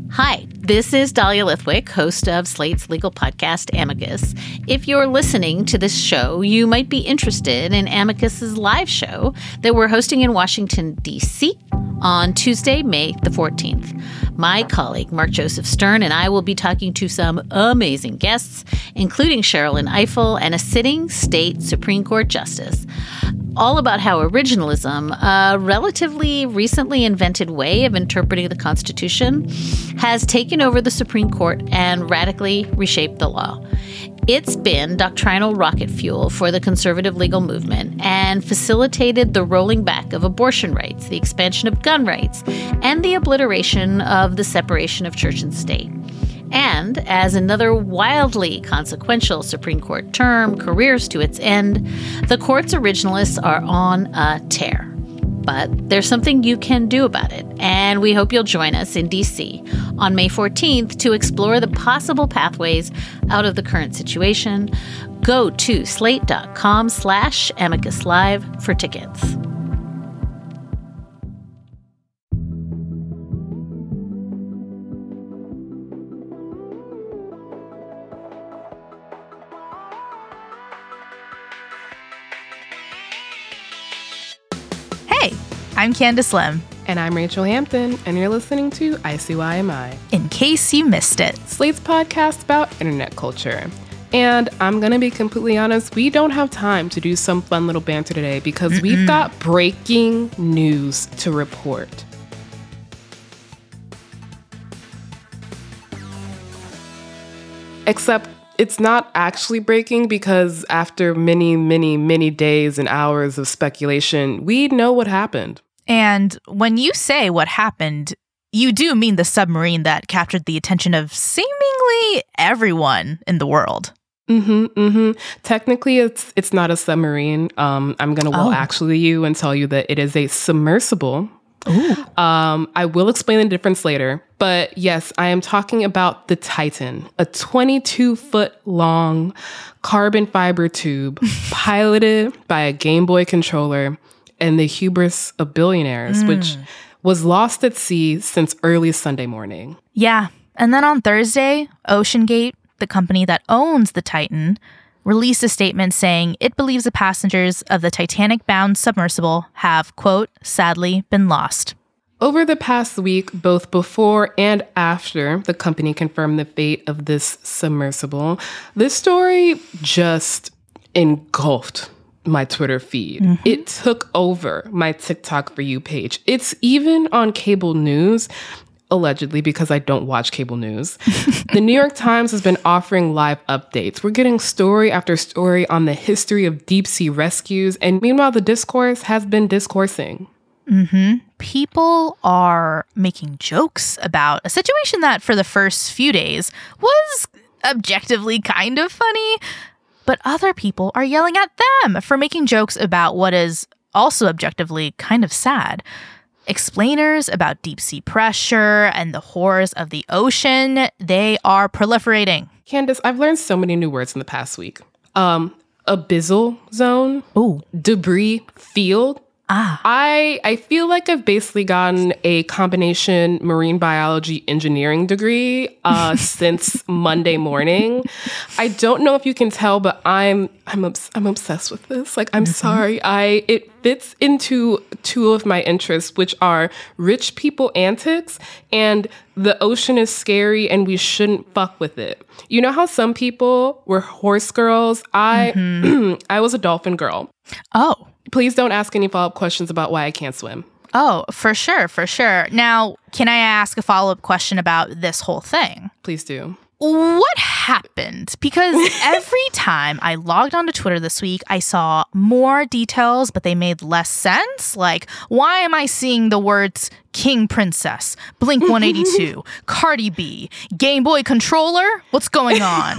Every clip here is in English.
Hi, this is Dahlia Lithwick, host of Slate's legal podcast, Amicus. If you're listening to this show, you might be interested in Amicus's live show that we're hosting in Washington, D.C. on Tuesday, May the 14th. My colleague, Mark Joseph Stern, and I will be talking to some amazing guests, including Sherrilyn Ifill and a sitting state Supreme Court justice, all about how originalism, a relatively recently invented way of interpreting the Constitution, has taken over the Supreme Court and radically reshaped the law. It's been doctrinal rocket fuel for the conservative legal movement and facilitated the rolling back of abortion rights, the expansion of gun rights, and the obliteration of the separation of church and state. And as another wildly consequential Supreme Court term careers to its end, the court's originalists are on a tear. But there's something you can do about it, and we hope you'll join us in D.C. on May 14th to explore the possible pathways out of the current situation. Go to slate.com/Amicus Live for tickets. I'm Candace Lim. And I'm Rachel Hampton, and you're listening to ICYMI. In case you missed it. Slate's podcast about internet culture. And I'm going to be completely honest, we don't have time to do some fun little banter today because we've got breaking news to report. Except it's not actually breaking because after many, many, many days and hours of speculation, we know what happened. And when you say what happened, you do mean the submarine that captured the attention of seemingly everyone in the world. Technically, it's not a submarine. I'm going to actually you and tell you that it is a submersible. Ooh. I will explain the difference later. But yes, I am talking about the Titan, a 22-foot long carbon fiber tube piloted by a Game Boy controller and the hubris of billionaires, which was lost at sea since early Sunday morning. Yeah. And then on Thursday, OceanGate, the company that owns the Titan, released a statement saying it believes the passengers of the Titanic-bound submersible have, quote, sadly been lost. Over the past week, both before and after the company confirmed the fate of this submersible, this story just engulfed my Twitter feed. It took over my TikTok For You page. It's even on cable news, allegedly, because I don't watch cable news. The New York Times has been offering live updates. We're getting story after story on the history of deep sea rescues, and meanwhile, the discourse has been discoursing. People are making jokes about a situation that for the first few days was objectively kind of funny, but other people are yelling at them for making jokes about what is also objectively kind of sad. Explainers about deep sea pressure and the horrors of the ocean, they are proliferating. Candace, I've learned so many new words in the past week. Abyssal zone. Ooh. Debris field. I feel like I've basically gotten a combination marine biology engineering degree since Monday morning. I don't know if you can tell, but I'm obsessed with this. Like, I'm sorry. It fits into two of my interests, which are rich people antics and the ocean is scary and we shouldn't fuck with it. You know how some people were horse girls? I was a dolphin girl. Oh. Please don't ask any follow-up questions about why I can't swim. Oh, for sure, for sure. Now, can I ask a follow-up question about this whole thing? Please do. What happened? Because every time I logged onto Twitter this week, I saw more details, but they made less sense. Like, why am I seeing the words King Princess, Blink 182, Cardi B, Game Boy controller? What's going on?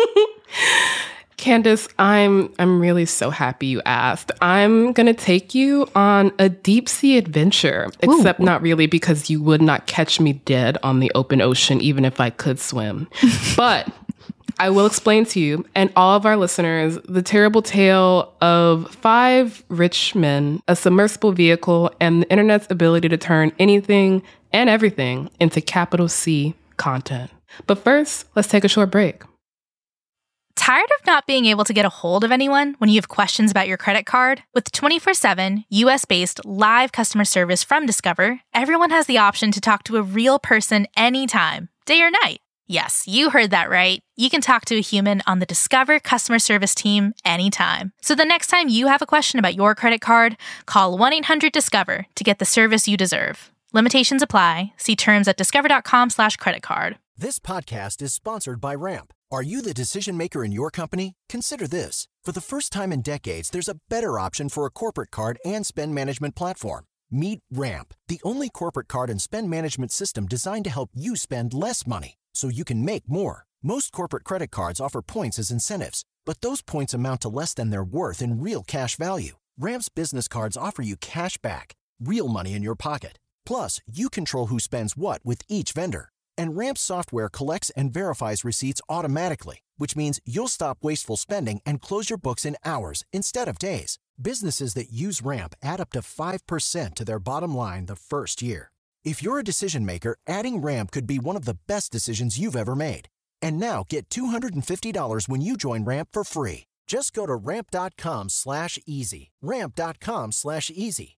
Candace, I'm really so happy you asked. I'm going to take you on a deep sea adventure, except not really because you would not catch me dead on the open ocean, even if I could swim. But I will explain to you and all of our listeners the terrible tale of 5 rich men, a submersible vehicle, and the internet's ability to turn anything and everything into capital C content. But first, let's take a short break. Tired of not being able to get a hold of anyone when you have questions about your credit card? With 24/7 US-based live customer service from Discover, everyone has the option to talk to a real person anytime, day or night. Yes, you heard that right. You can talk to a human on the Discover customer service team anytime. So the next time you have a question about your credit card, call 1-800-DISCOVER to get the service you deserve. Limitations apply. See terms at discover.com/creditcard. This podcast is sponsored by Ramp. Are you the decision maker in your company? Consider this. For the first time in decades, there's a better option for a corporate card and spend management platform. Meet Ramp, the only corporate card and spend management system designed to help you spend less money so you can make more. Most corporate credit cards offer points as incentives, but those points amount to less than their worth in real cash value. Ramp's business cards offer you cash back, real money in your pocket. Plus, you control who spends what with each vendor. And Ramp's software collects and verifies receipts automatically, which means you'll stop wasteful spending and close your books in hours instead of days. Businesses that use Ramp add up to 5% to their bottom line the first year. If you're a decision maker, adding Ramp could be one of the best decisions you've ever made. And now get $250 when you join Ramp for free. Just go to ramp.com/easy. Ramp.com/easy.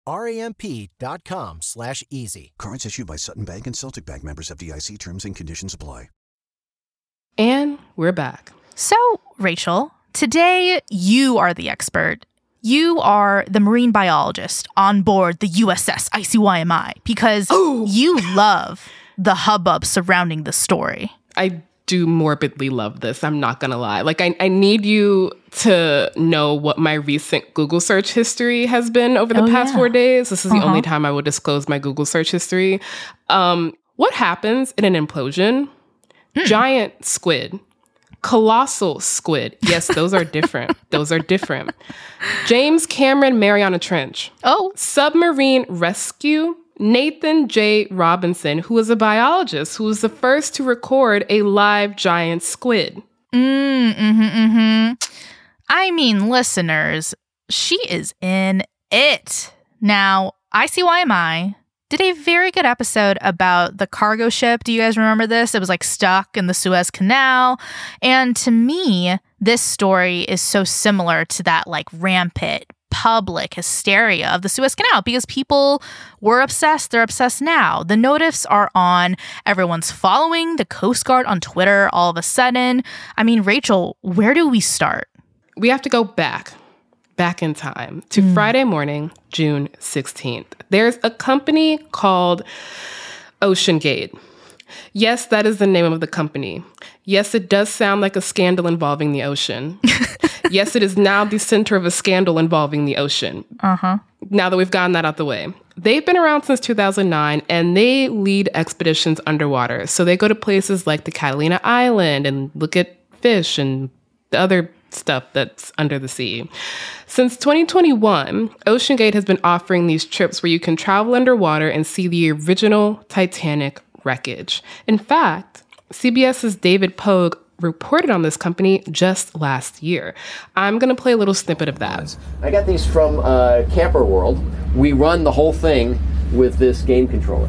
RAMP.com/easy. Cards issued by Sutton Bank and Celtic Bank, members of FDIC. Terms and conditions apply. And we're back. So, Rachel, today you are the expert. You are the marine biologist on board the USS ICYMI because you love the hubbub surrounding the story. I do morbidly love this. I'm not going to lie. Like, I need you to know what my recent Google search history has been over the past 4 days. This is the only time I will disclose my Google search history. What happens in an implosion? Giant squid. Colossal squid. Yes, those are different. Those are different. James Cameron Mariana Trench. Submarine rescue. Nathan J. Robinson, who was a biologist, who was the first to record a live giant squid. I mean, listeners, she is in it. Now, ICYMI did a very good episode about the cargo ship. Do you guys remember this? It was like stuck in the Suez Canal. And to me, this story is so similar to that like rampant public hysteria of the Suez Canal because people were obsessed. They're obsessed now. The notifs are on. Everyone's following the Coast Guard on Twitter all of a sudden. I mean, Rachel, where do we start? We have to go back in time to Friday morning, June 16th. There's a company called OceanGate. Yes, that is the name of the company. Yes, it does sound like a scandal involving the ocean. Yes, it is now the center of a scandal involving the ocean. Now that we've gotten that out the way. They've been around since 2009, and they lead expeditions underwater. So they go to places like the Catalina Island and look at fish and the other stuff that's under the sea. Since 2021, OceanGate has been offering these trips where you can travel underwater and see the original Titanic wreckage. In fact, CBS's David Pogue reported on this company just last year. I'm going to play a little snippet of that. I got these from Camper World. We run the whole thing with this game controller.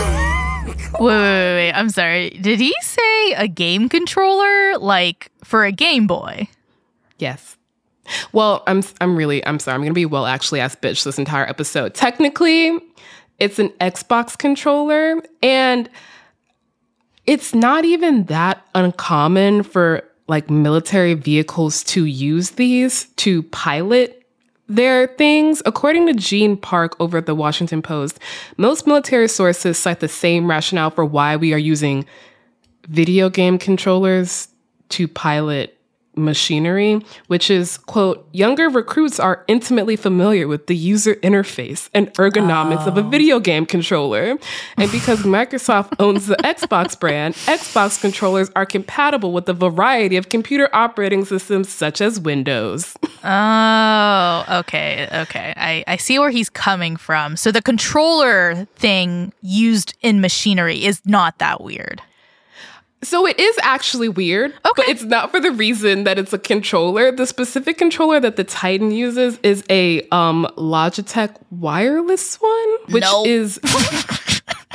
Wait. I'm sorry. Did he say a game controller? Like for a Game Boy? Yes. Well, I'm sorry. I'm going to be actually ass bitch this entire episode. Technically, it's an Xbox controller, and it's not even that uncommon for like military vehicles to use these to pilot their things. According to Gene Park over at the Washington Post, most military sources cite the same rationale for why we are using video game controllers to pilot machinery, which is, quote, younger recruits are intimately familiar with the user interface and ergonomics of a video game controller. And because Microsoft owns the Xbox brand, Xbox controllers are compatible with a variety of computer operating systems such as Windows. Oh, okay. I see where he's coming from. So the controller thing used in machinery is not that weird. So it is actually weird, but it's not for the reason that it's a controller. The specific controller that the Titan uses is a Logitech wireless one, which is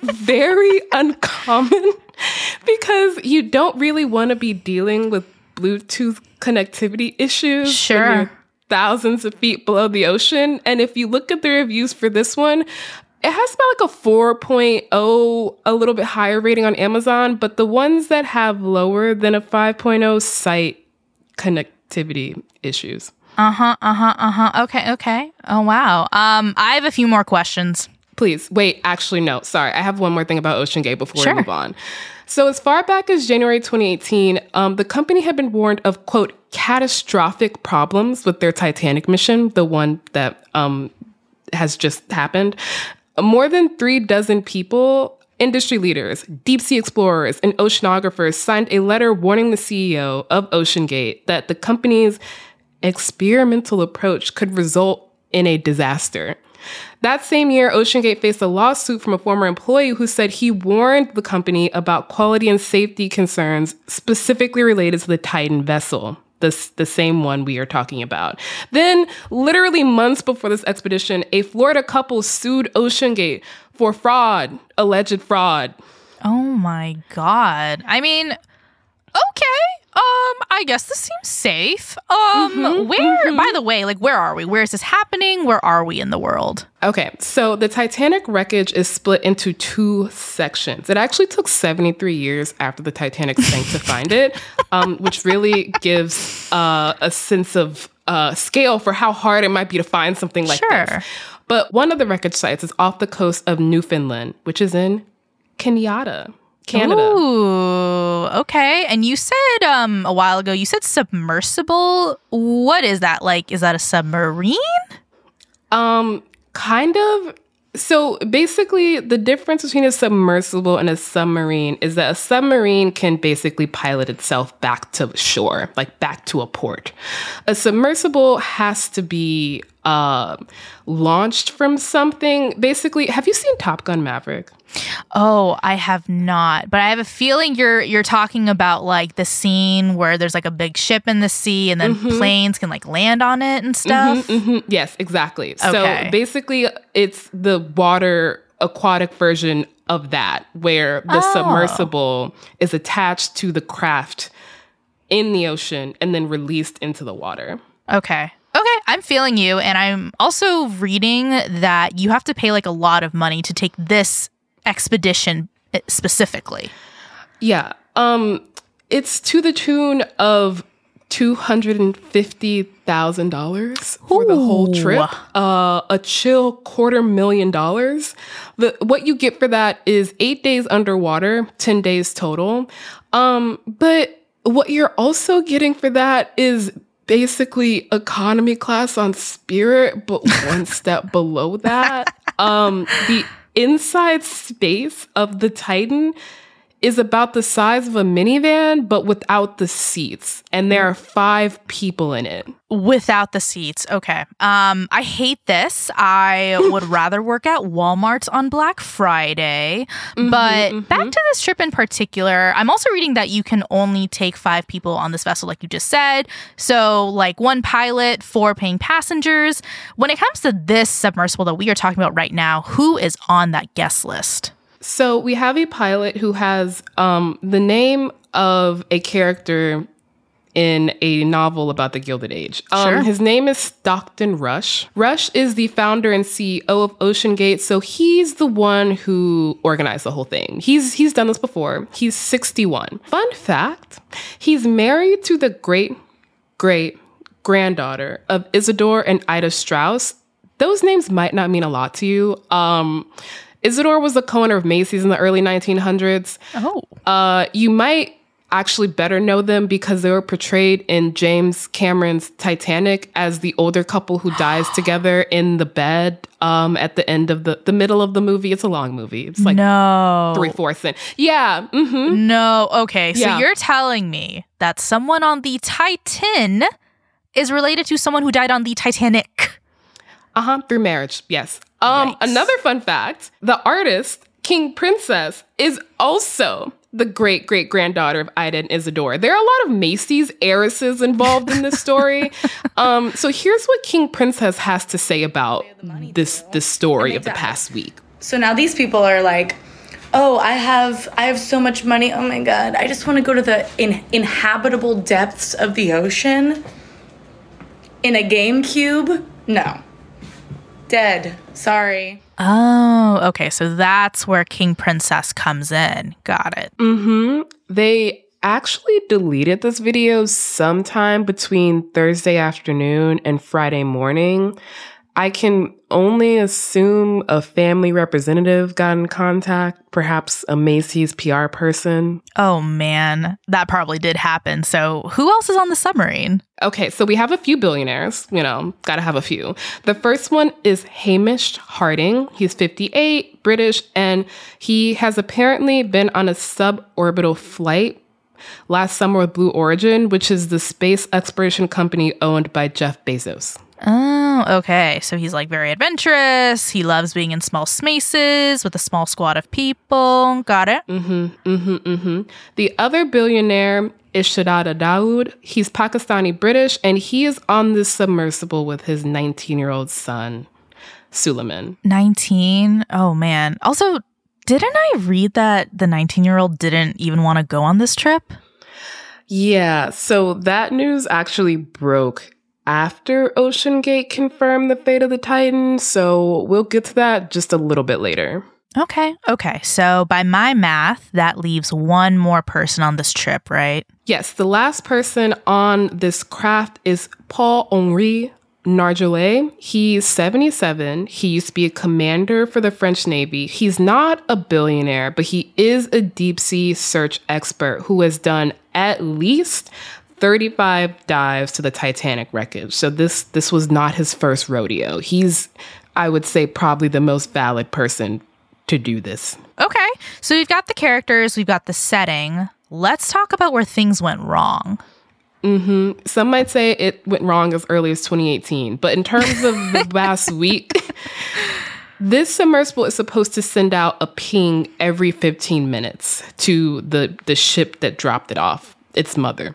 very uncommon because you don't really want to be dealing with Bluetooth connectivity issues. Sure. When you're thousands of feet below the ocean. And if you look at the reviews for this one, it has about like a 4.0, a little bit higher rating on Amazon, but the ones that have lower than a 5.0 cite connectivity issues. Okay. Oh, wow. I have a few more questions. Please. Wait, actually, no. Sorry. I have one more thing about OceanGate before Sure. we move on. So as far back as January 2018, the company had been warned of, quote, catastrophic problems with their Titanic mission, the one that has just happened. More than 36 people, industry leaders, deep sea explorers, and oceanographers signed a letter warning the CEO of OceanGate that the company's experimental approach could result in a disaster. That same year, OceanGate faced a lawsuit from a former employee who said he warned the company about quality and safety concerns specifically related to the Titan vessel, the same one we are talking about. Then, literally months before this expedition, a Florida couple sued OceanGate for fraud, alleged fraud. Oh my God. I mean, okay. I guess this seems safe. By the way, like, where are we? Where is this happening? Where are we in the world? Okay, so the Titanic wreckage is split into two sections. It actually took 73 years after the Titanic sank to find it, which really gives a sense of scale for how hard it might be to find something like this. But one of the wreckage sites is off the coast of Newfoundland, which is in Kenyatta, Canada. Ooh, okay. And you said a while ago, you said submersible. What is that like? Is that a submarine? Kind of. So basically, the difference between a submersible and a submarine is that a submarine can basically pilot itself back to shore, like back to a port. A submersible has to be launched from something. Basically, have you seen Top Gun Maverick? Oh, I have not, but I have a feeling you're talking about like the scene where there's like a big ship in the sea and then planes can like land on it and stuff. Yes, exactly. Okay. So basically, it's the water aquatic version of that, where the submersible is attached to the craft in the ocean and then released into the water. Okay, I'm feeling you. And I'm also reading that you have to pay like a lot of money to take this expedition specifically. Yeah. It's to the tune of $250,000 for the whole trip. A chill $250,000. What you get for that is 8 days underwater, 10 days total. But what you're also getting for that is basically economy class on Spirit, but one step below that. The inside space of the Titan is about the size of a minivan, but without the seats. And there are 5 people in it. Without the seats. Okay. I hate this. I would rather work at Walmart on Black Friday. But back to this trip in particular, I'm also reading that you can only take 5 people on this vessel, like you just said. So like 1 pilot, 4 paying passengers. When it comes to this submersible that we are talking about right now, who is on that guest list? So we have a pilot who has the name of a character in a novel about the Gilded Age. Sure. His name is Stockton Rush. Rush is the founder and CEO of OceanGate, so he's the one who organized the whole thing. He's done this before. He's 61. Fun fact, he's married to the great-great-granddaughter of Isidore and Ida Strauss. Those names might not mean a lot to you. Isidore was the co-owner of Macy's in the early 1900s. Oh. You might actually better know them because they were portrayed in James Cameron's Titanic as the older couple who dies together in the bed at the end of the middle of the movie. It's a long movie. It's like 3/4 in. Yeah. No. Okay. So Yeah. you're telling me that someone on the Titan is related to someone who died on the Titanic. Through marriage. Yes. Yikes. Another fun fact, the artist, King Princess, is also the great-great-granddaughter of Ida and Isidore. There are a lot of Macy's heiresses involved in this story. So here's what King Princess has to say about this story of the past week. So now these people are like, oh, I have so much money. Oh my God. I just want to go to the inhabitable depths of the ocean in a GameCube. No. Dead. Sorry. Oh, okay. So that's where King Princess comes in. Got it. Mm-hmm. They actually deleted this video sometime between Thursday afternoon and Friday morning. I can only assume a family representative got in contact, perhaps a Macy's PR person. Oh man, that probably did happen. So who else is on the submarine? Okay, so we have a few billionaires, gotta have a few. The first one is Hamish Harding. He's 58, British, and he has apparently been on a suborbital flight last summer with Blue Origin, which is the space exploration company owned by Jeff Bezos. Oh, okay. So he's like very adventurous. He loves being in small spaces with a small squad of people. Got it? The other billionaire is Shahzada Dawood. He's Pakistani British, and he is on this submersible with his 19-year-old son, Suleiman. 19? Oh, man. Also, didn't I read that the 19-year-old didn't even want to go on this trip? Yeah, so that news actually broke after OceanGate confirmed the fate of the Titan, so we'll get to that just a little bit later. Okay. So by my math, that leaves one more person on this trip, right? Yes, the last person on this craft is Paul-Henri Nargeolet. He's 77. He used to be a commander for the French Navy. He's not a billionaire, but he is a deep sea search expert who has done at least 35 dives to the Titanic wreckage. So this was not his first rodeo. He's, I would say, probably the most valid person to do this. Okay. So we've got the characters, we've got the setting. Let's talk about where things went wrong. Some might say it went wrong as early as 2018, but in terms of the last week, this submersible is supposed to send out a ping every 15 minutes to the ship that dropped it off, its mother.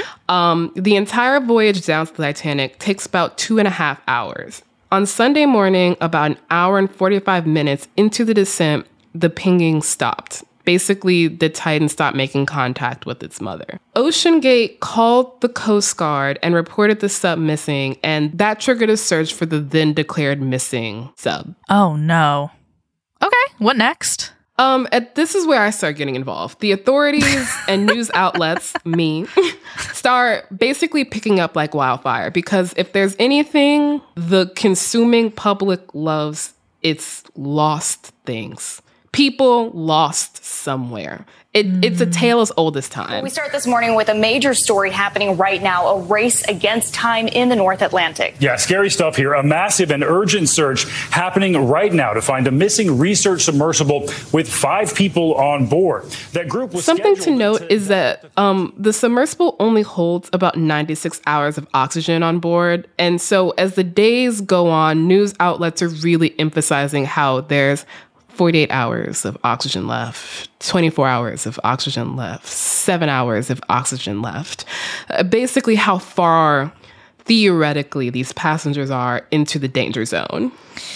The entire voyage down to the Titanic takes about 2.5 hours. On Sunday morning, about an hour and 45 minutes into the descent, the pinging stopped. Basically, the Titan stopped making contact with its mother. OceanGate called the Coast Guard and reported the sub missing, and that triggered a search for the then declared missing sub. Oh no. Okay, what next? This is where I start getting involved. The authorities and news outlets, me, start basically picking up like wildfire, because if there's anything the consuming public loves, it's lost things. People lost somewhere. It's a tale as old as time. We start this morning with a major story happening right now, a race against time in the North Atlantic. Yeah, scary stuff here. A massive and urgent search happening right now to find a missing research submersible with 5 people on board. That group was something to note is that the submersible only holds about 96 hours of oxygen on board. And so as the days go on, news outlets are really emphasizing how there's 48 hours of oxygen left, 24 hours of oxygen left, 7 hours of oxygen left. Basically how far, theoretically, these passengers are into the danger zone.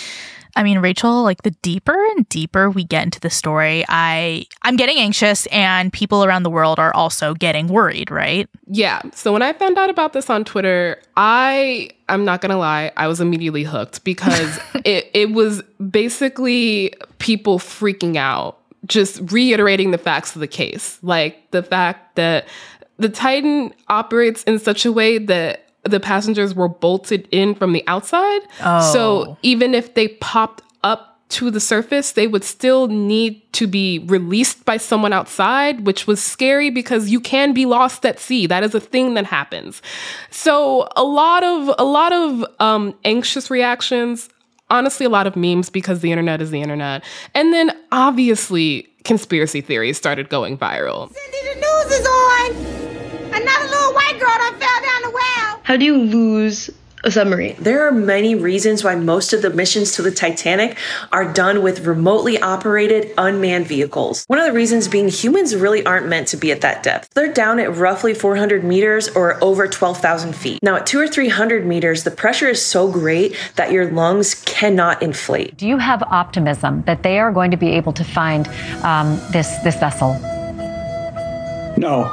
I mean, Rachel, like the deeper and deeper we get into the story, I'm getting anxious, and people around the world are also getting worried, right? Yeah. So when I found out about this on Twitter, I'm not going to lie, I was immediately hooked, because it was basically people freaking out, just reiterating the facts of the case. Like the fact that the Titan operates in such a way that the passengers were bolted in from the outside. Oh. So even if they popped up to the surface, they would still need to be released by someone outside, which was scary because you can be lost at sea. That is a thing that happens. So a lot of anxious reactions, honestly, a lot of memes, because the internet is the internet. And then obviously conspiracy theories started going viral. Cindy, the news is on. Another little white girl done fell down the well. How do you lose a submarine. There are many reasons why most of the missions to the Titanic are done with remotely operated unmanned vehicles. One of the reasons being humans really aren't meant to be at that depth. They're down at roughly 400 meters or over 12,000 feet. Now at 200 or 300 meters, the pressure is so great that your lungs cannot inflate. Do you have optimism that they are going to be able to find this vessel? No.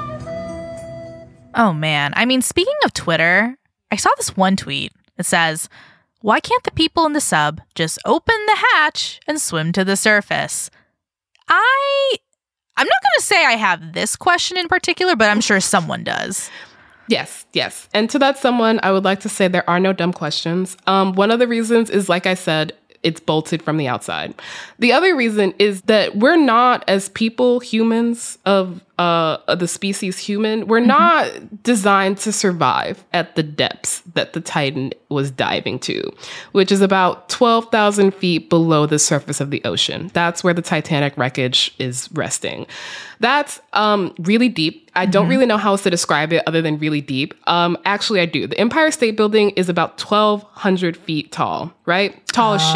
Oh man. I mean, speaking of Twitter, I saw this one tweet. It says, "Why can't the people in the sub just open the hatch and swim to the surface?" I'm not going to say I have this question in particular, but I'm sure someone does. Yes. And to that someone, I would like to say there are no dumb questions. One of the reasons is, like I said, it's bolted from the outside. The other reason is that we're not, as people, humans of the species human, we're not designed to survive at the depths that the Titan was diving to, which is about 12,000 feet below the surface of the ocean. That's where the Titanic wreckage is resting. That's really deep. I don't really know how else to describe it other than really deep. Actually, I do. The Empire State Building is about 1,200 feet tall, right? Tall as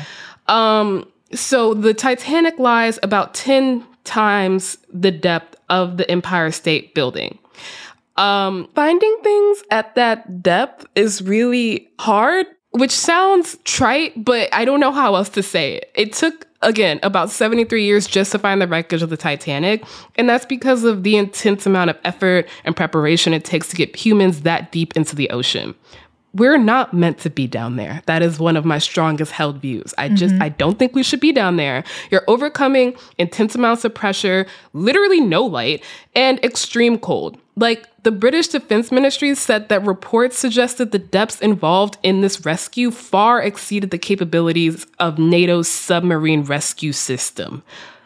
shit. So the Titanic lies about 10 times the depth of the Empire State Building. Finding things at that depth is really hard, which sounds trite, but I don't know how else to say it. It took, again, about 73 years just to find the wreckage of the Titanic, and that's because of the intense amount of effort and preparation it takes to get humans that deep into the ocean. We're not meant to be down there. That is one of my strongest held views. I don't think we should be down there. You're overcoming intense amounts of pressure, literally no light, and extreme cold. Like, the British Defense Ministry said that reports suggested the depths involved in this rescue far exceeded the capabilities of NATO's submarine rescue system.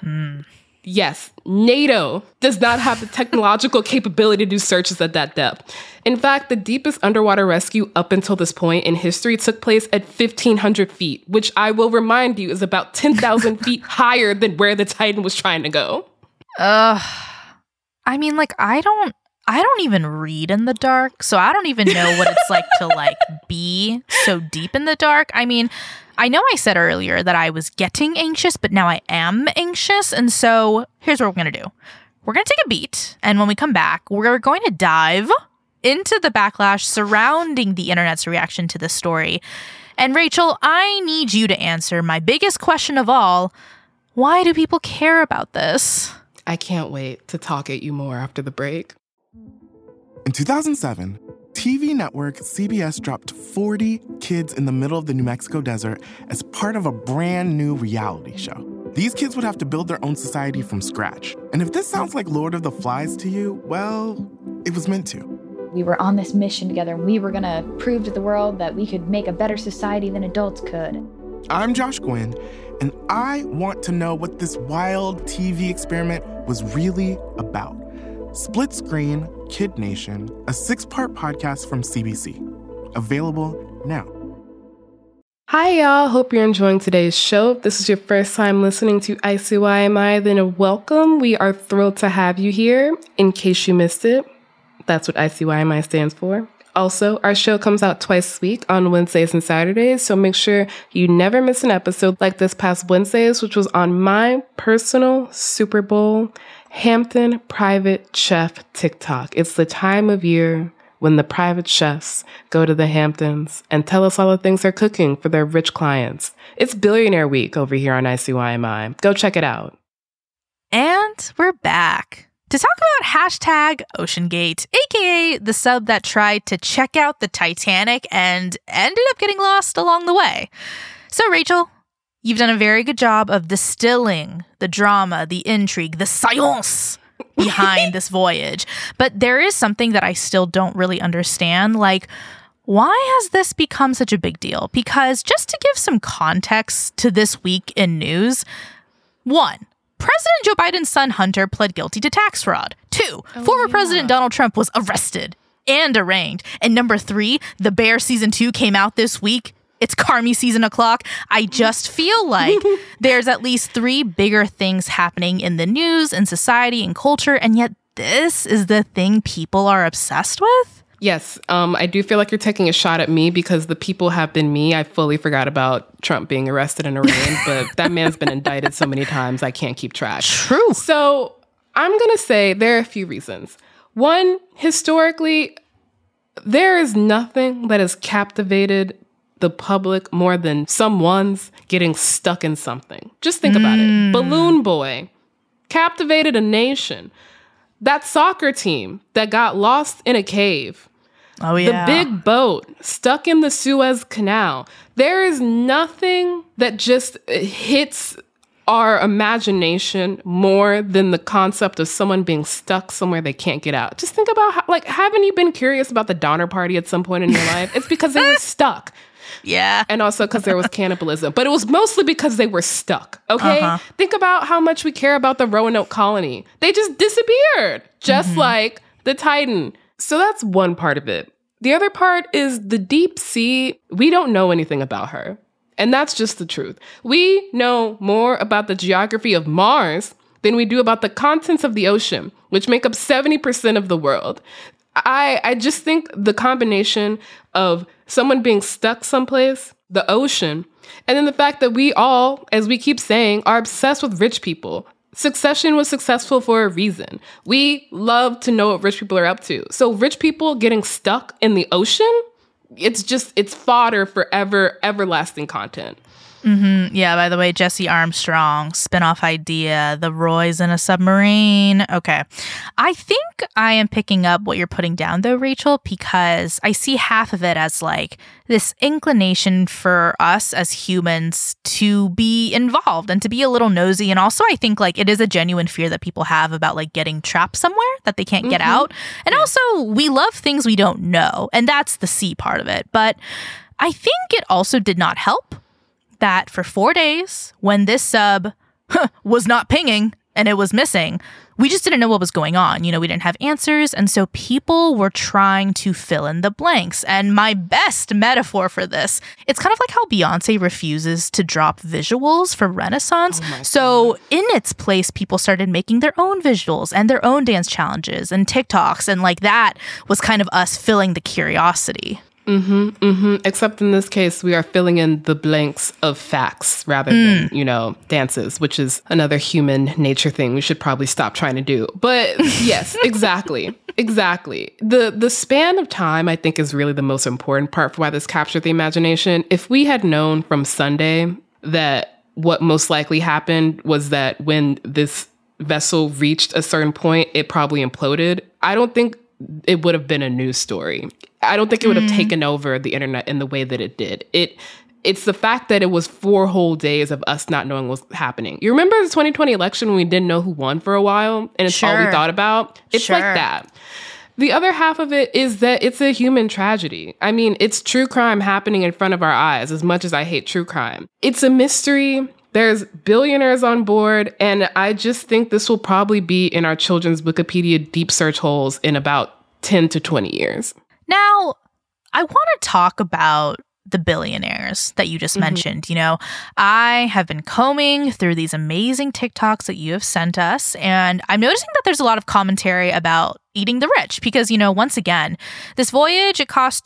Yes, NATO does not have the technological capability to do searches at that depth. In fact, the deepest underwater rescue up until this point in history took place at 1,500 feet, which I will remind you is about 10,000 feet higher than where the Titan was trying to go. I mean, like, I don't even read in the dark, so I don't even know what it's like to, like, be so deep in the dark. I mean, I know I said earlier that I was getting anxious, but now I am anxious, and so here's what we're going to do. We're going to take a beat, and when we come back, we're going to dive into the backlash surrounding the internet's reaction to this story. And Rachel, I need you to answer my biggest question of all. Why do people care about this? I can't wait to talk at you more after the break. In 2007, TV network CBS dropped 40 kids in the middle of the New Mexico desert as part of a brand new reality show. These kids would have to build their own society from scratch. And if this sounds like Lord of the Flies to you, well, it was meant to. We were on this mission together, and we were going to prove to the world that we could make a better society than adults could. I'm Josh Gwynn, and I want to know what this wild TV experiment was really about. Split Screen, Kid Nation, a 6-part podcast from CBC. Available now. Hi, y'all. Hope you're enjoying today's show. If this is your first time listening to ICYMI, then welcome. We are thrilled to have you here. In case you missed it, that's what ICYMI stands for. Also, our show comes out twice a week on Wednesdays and Saturdays, so make sure you never miss an episode like this past Wednesdays, which was on my personal Super Bowl Hampton private chef TikTok. It's the time of year when the private chefs go to the Hamptons and tell us all the things they're cooking for their rich clients. It's Billionaire Week over here on ICYMI. Go check it out. And we're back to talk about hashtag OceanGate, aka the sub that tried to check out the Titanic and ended up getting lost along the way. So, Rachel, you've done a very good job of distilling the drama, the intrigue, the science behind this voyage. But there is something that I still don't really understand. Like, why has this become such a big deal? Because just to give some context to this week in news, 1, President Joe Biden's son Hunter pled guilty to tax fraud. 2, former President Donald Trump was arrested and arraigned. And number 3, The Bear Season 2 came out this week. It's Carmy season o'clock. I just feel like there's at least 3 bigger things happening in the news and society and culture, and yet this is the thing people are obsessed with? Yes, I do feel like you're taking a shot at me because the people have been me. I fully forgot about Trump being arrested and arraigned, but that man's been indicted so many times I can't keep track. True. So I'm going to say there are a few reasons. One, historically, there is nothing that has captivated the public more than someone's getting stuck in something. Just think about it. Balloon Boy captivated a nation. That soccer team that got lost in a cave. Oh, yeah. The big boat stuck in the Suez Canal. There is nothing that just hits our imagination more than the concept of someone being stuck somewhere they can't get out. Just think about how, haven't you been curious about the Donner Party at some point in your life? It's because they were stuck. Yeah. And also because there was cannibalism. But it was mostly because they were stuck, okay? Think about how much we care about the Roanoke colony. They just disappeared, just like the Titan. So that's one part of it. The other part is the deep sea. We don't know anything about her. And that's just the truth. We know more about the geography of Mars than we do about the contents of the ocean, which make up 70% of the world. I just think the combination of someone being stuck someplace, the ocean, and then the fact that we all, as we keep saying, are obsessed with rich people. Succession was successful for a reason. We love to know what rich people are up to. So rich people getting stuck in the ocean, it's fodder for everlasting content. Yeah, by the way, Jesse Armstrong, spinoff idea, the Roys in a submarine. Okay. I think I am picking up what you're putting down, though, Rachel, because I see half of it as this inclination for us as humans to be involved and to be a little nosy. And also, I think it is a genuine fear that people have about getting trapped somewhere that they can't get out. And also, we love things we don't know. And that's the C part of it. But I think it also did not help that for 4 days, when this sub was not pinging and it was missing, we just didn't know what was going on. We didn't have answers. And so people were trying to fill in the blanks. And my best metaphor for this, it's kind of like how Beyonce refuses to drop visuals for Renaissance. So in its place, people started making their own visuals and their own dance challenges and TikToks. And that was kind of us filling the curiosity. Except in this case, we are filling in the blanks of facts rather than, dances, which is another human nature thing we should probably stop trying to do. But yes, exactly. Exactly. The span of time, I think, is really the most important part for why this captured the imagination. If we had known from Sunday that what most likely happened was that when this vessel reached a certain point, it probably imploded, I don't think it would have been a news story. I don't think it would have taken over the internet in the way that it did. It's the fact that it was 4 whole days of us not knowing what was happening. You remember the 2020 election when we didn't know who won for a while and it's all we thought about? It's like that. The other half of it is that it's a human tragedy. I mean, it's true crime happening in front of our eyes as much as I hate true crime. It's a mystery. There's billionaires on board, and I just think this will probably be in our children's Wikipedia deep search holes in about 10 to 20 years. Now, I want to talk about the billionaires that you just mentioned. I have been combing through these amazing TikToks that you have sent us, and I'm noticing that there's a lot of commentary about eating the rich because, once again, this voyage, it cost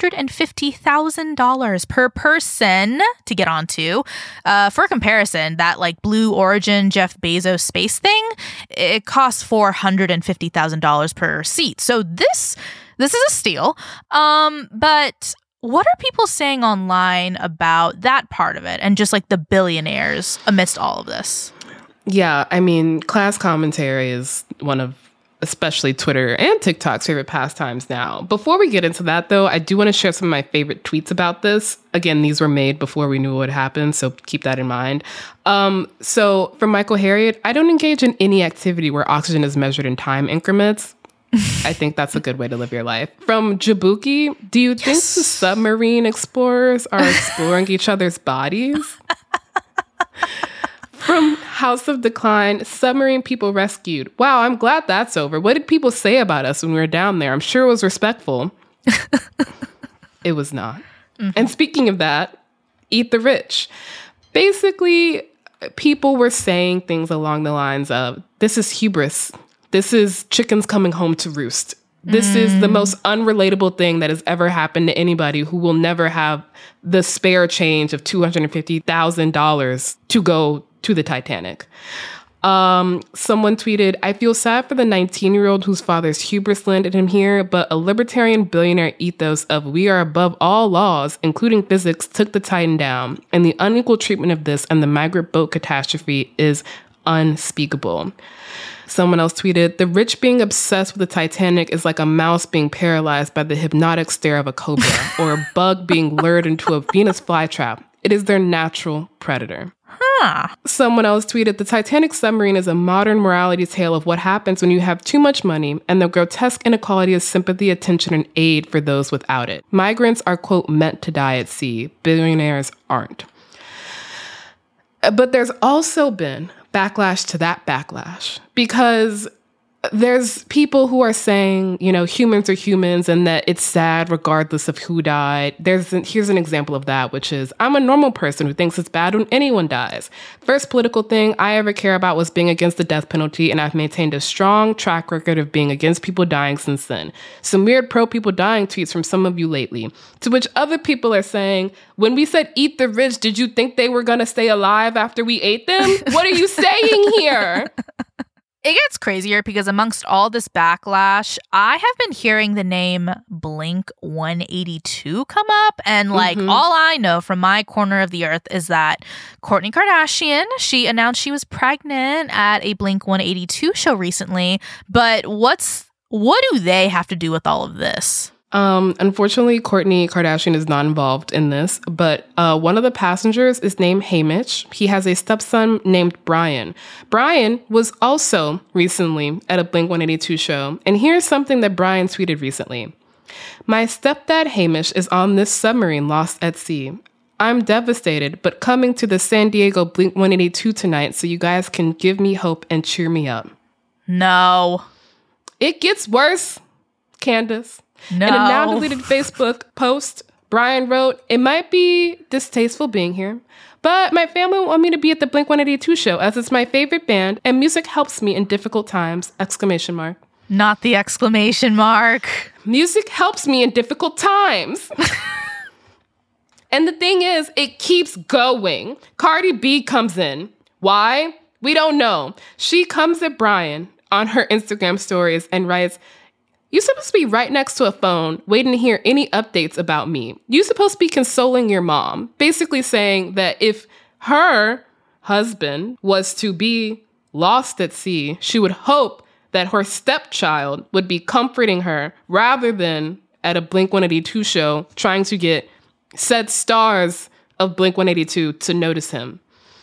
$250,000 per person to get onto. For comparison, that Blue Origin Jeff Bezos space thing, it costs $450,000 per seat. So this is a steal. But what are people saying online about that part of it and just the billionaires amidst all of this? Yeah, I mean, class commentary is one of especially Twitter and TikTok's favorite pastimes now. Before we get into that, though, I do want to share some of my favorite tweets about this. Again, these were made before we knew what happened, so keep that in mind. So for Michael Harriot, I don't engage in any activity where oxygen is measured in time increments. I think that's a good way to live your life. From Jabuki, do you think the submarine explorers are exploring each other's bodies? From House of Decline, submarine people rescued. Wow, I'm glad that's over. What did people say about us when we were down there? I'm sure it was respectful. It was not. And speaking of that, eat the rich. Basically, people were saying things along the lines of, this is hubris. This is chickens coming home to roost. This is the most unrelatable thing that has ever happened to anybody who will never have the spare change of $250,000 to go to the Titanic. Someone tweeted, I feel sad for the 19-year-old whose father's hubris landed him here, but a libertarian billionaire ethos of we are above all laws, including physics, took the Titan down. And the unequal treatment of this and the migrant boat catastrophe is unspeakable. Someone else tweeted, the rich being obsessed with the Titanic is like a mouse being paralyzed by the hypnotic stare of a cobra or a bug being lured into a Venus flytrap. It is their natural predator. Someone else tweeted, the Titanic submarine is a modern morality tale of what happens when you have too much money and the grotesque inequality of sympathy, attention, and aid for those without it. Migrants are, quote, meant to die at sea. Billionaires aren't. But there's also been backlash to that backlash because there's people who are saying, you know, humans are humans and that it's sad regardless of who died. Here's an example of that, which is I'm a normal person who thinks it's bad when anyone dies. First political thing I ever care about was being against the death penalty, and I've maintained a strong track record of being against people dying since then. Some weird pro-people dying tweets from some of you lately, to which other people are saying, when we said eat the rich, did you think they were going to stay alive after we ate them? What are you saying here? It gets crazier because amongst all this backlash, I have been hearing the name Blink 182 come up. And all I know from my corner of the earth is that Kourtney Kardashian, she announced she was pregnant at a Blink 182 show recently. But what do they have to do with all of this? Unfortunately, Kourtney Kardashian is not involved in this, but one of the passengers is named Hamish. He has a stepson named Brian. Brian was also recently at a Blink-182 show, and here's something that Brian tweeted recently. My stepdad Hamish is on this submarine lost at sea. I'm devastated, but coming to the San Diego Blink-182 tonight so you guys can give me hope and cheer me up. No. It gets worse, Candace. No. In a now-deleted Facebook post, Brian wrote, it might be distasteful being here, but my family want me to be at the Blink-182 show as it's my favorite band and music helps me in difficult times, ! Not the exclamation mark. Music helps me in difficult times. And the thing is, it keeps going. Cardi B comes in. Why? We don't know. She comes at Brian on her Instagram stories and writes, you're supposed to be right next to a phone, waiting to hear any updates about me. You're supposed to be consoling your mom, basically saying that if her husband was to be lost at sea, she would hope that her stepchild would be comforting her rather than at a Blink-182 show trying to get said stars of Blink-182 to notice him.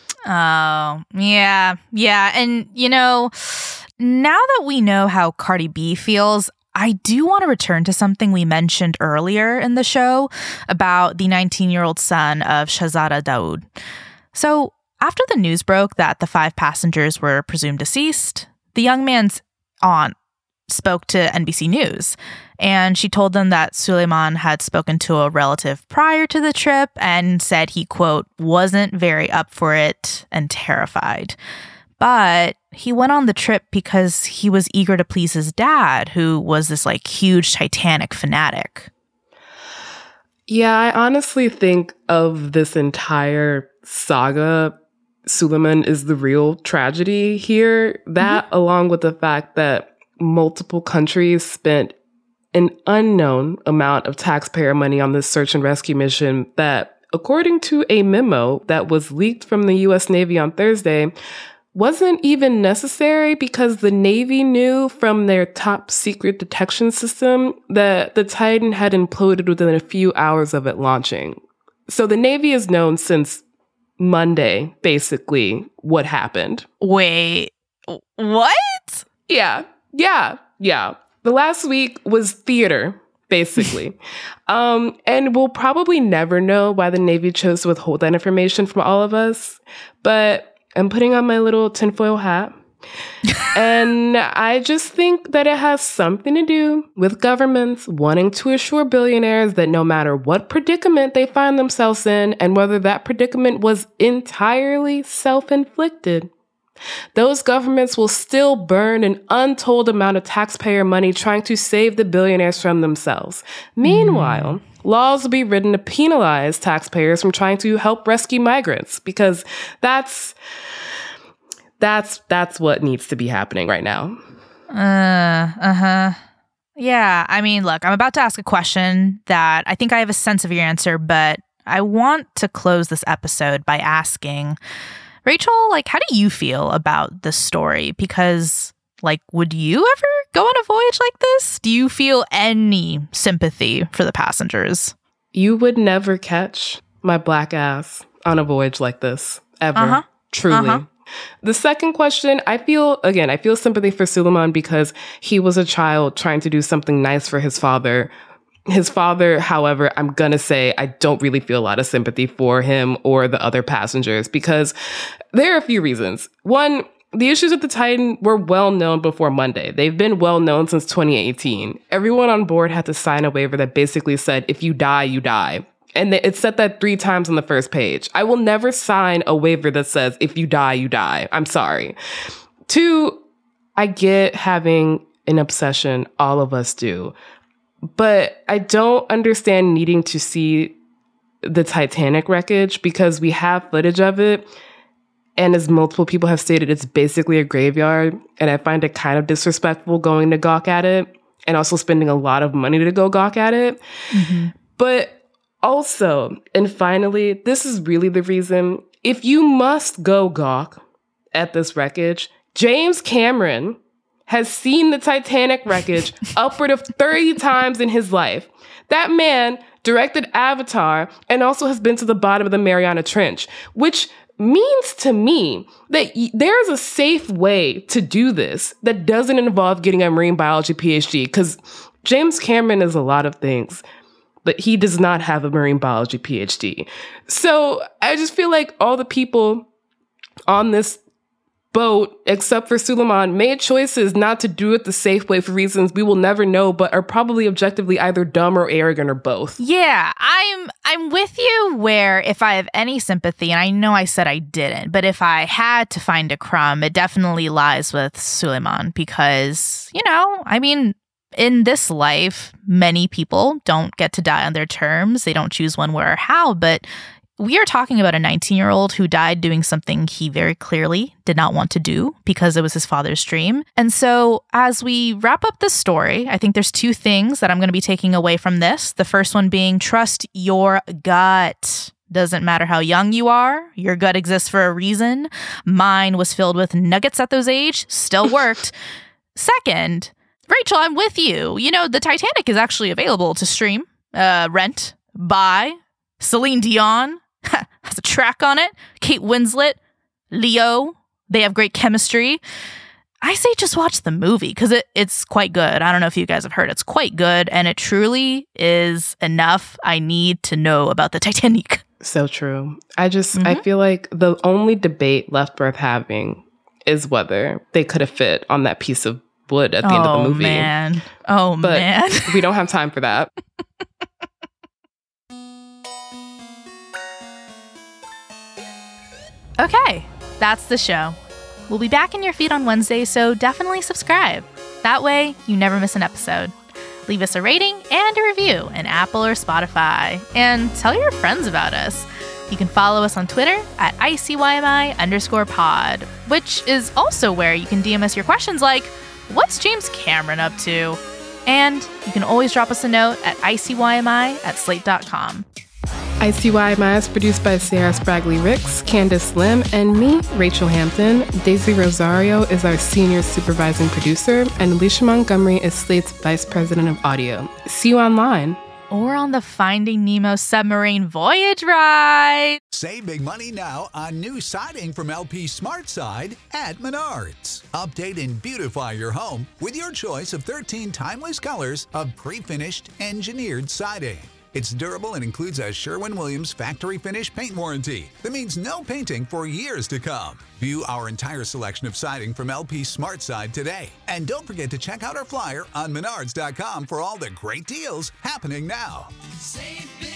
Oh, yeah. And, you know, now that we know how Cardi B feels, I do want to return to something we mentioned earlier in the show about the 19-year-old son of Shahzada Dawood. So, after the news broke that the 5 passengers were presumed deceased, the young man's aunt spoke to NBC News, and she told them that Suleiman had spoken to a relative prior to the trip and said he, quote, wasn't very up for it and terrified. But he went on the trip because he was eager to please his dad, who was this huge Titanic fanatic. Yeah, I honestly think of this entire saga, Suleiman is the real tragedy here. That, along with the fact that multiple countries spent an unknown amount of taxpayer money on this search and rescue mission that, according to a memo that was leaked from the U.S. Navy on Thursday, wasn't even necessary because the Navy knew from their top secret detection system that the Titan had imploded within a few hours of it launching. So the Navy has known since Monday, basically, what happened. Wait, what? Yeah. The last week was theater, basically. And we'll probably never know why the Navy chose to withhold that information from all of us, but I'm putting on my little tinfoil hat. And I just think that it has something to do with governments wanting to assure billionaires that no matter what predicament they find themselves in, and whether that predicament was entirely self-inflicted, Those governments will still burn an untold amount of taxpayer money trying to save the billionaires from themselves. Meanwhile, laws will be written to penalize taxpayers from trying to help rescue migrants, because that's what needs to be happening right now. Yeah, I mean, look, I'm about to ask a question that I think I have a sense of your answer, but I want to close this episode by asking, Rachel, like, how do you feel about this story? Because, like, would you ever go on a voyage like this? Do you feel any sympathy for the passengers? You would never catch my black ass on a voyage like this, ever. Truly. The second question, I feel sympathy for Suleiman because he was a child trying to do something nice for his father. His father, however, I'm going to say I don't really feel a lot of sympathy for him or the other passengers because there are a few reasons. One, the issues with the Titan were well known before Monday. They've been well known since 2018. Everyone on board had to sign a waiver that basically said, if you die, you die. And it said that 3 times on the first page. I will never sign a waiver that says, if you die, you die. I'm sorry. 2, I get having an obsession. All of us do. But I don't understand needing to see the Titanic wreckage because we have footage of it. And as multiple people have stated, it's basically a graveyard. And I find it kind of disrespectful going to gawk at it and also spending a lot of money to go gawk at it. But also, and finally, this is really the reason, if you must go gawk at this wreckage, James Cameron has seen the Titanic wreckage upward of 30 times in his life. That man directed Avatar and also has been to the bottom of the Mariana Trench, which means to me that there is a safe way to do this that doesn't involve getting a marine biology PhD, because James Cameron is a lot of things, but he does not have a marine biology PhD. So I just feel like all the people on this boat, except for Suleiman, made choices not to do it the safe way for reasons we will never know, but are probably objectively either dumb or arrogant or both. Yeah, I'm with you where if I have any sympathy, and I know I said I didn't, but if I had to find a crumb, it definitely lies with Suleiman because, you know, I mean, in this life, many people don't get to die on their terms. They don't choose when, where, or how, but we are talking about a 19-year-old who died doing something he very clearly did not want to do because it was his father's dream. And so as we wrap up this story, I think there's 2 things that I'm going to be taking away from this. The first one being trust your gut. Doesn't matter how young you are, your gut exists for a reason. Mine was filled with nuggets at those age, still worked. Second, Rachel, I'm with you. You know, the Titanic is actually available to stream, rent, buy. Celine Dion has a track on it. Kate Winslet, Leo, they have great chemistry. I say just watch the movie because it's quite good. I don't know if you guys have heard. It's quite good, and it truly is enough I need to know about the Titanic. So true. I feel like the only debate left worth having is whether they could have fit on that piece of wood at the end of the movie. But we don't have time for that. Okay, that's the show. We'll be back in your feed on Wednesday, so definitely subscribe. That way, you never miss an episode. Leave us a rating and a review in Apple or Spotify, and tell your friends about us. You can follow us on Twitter at ICYMI_pod, which is also where you can DM us your questions like, what's James Cameron up to? And you can always drop us a note at ICYMI@slate.com. ICYMI is produced by Sarah Spragley-Ricks, Candace Lim, and me, Rachel Hampton. Daisy Rosario is our senior supervising producer, and Alicia Montgomery is Slate's vice president of audio. See you online. Or on the Finding Nemo submarine voyage ride. Save big money now on new siding from LP SmartSide at Menards. Update and beautify your home with your choice of 13 timeless colors of pre-finished engineered siding. It's durable and includes a Sherwin-Williams factory finish paint warranty that means no painting for years to come. View our entire selection of siding from LP SmartSide today. And don't forget to check out our flyer on Menards.com for all the great deals happening now. Save big.